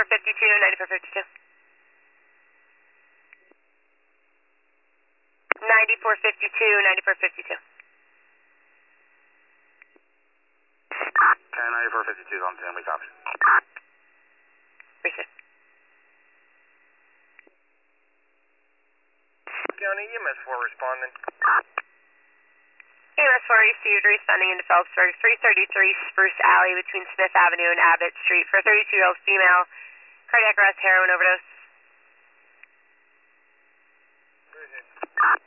9452, 9452. 9452. Okay, 9452 is on 10, we copy. Appreciate it. County EMS 4 responding. EMS 4 received, responding into Phelpsburg, 333 Spruce Alley between Smith Avenue and Abbott Street for a 32-year-old female, cardiac arrest, heroin overdose. Appreciate it.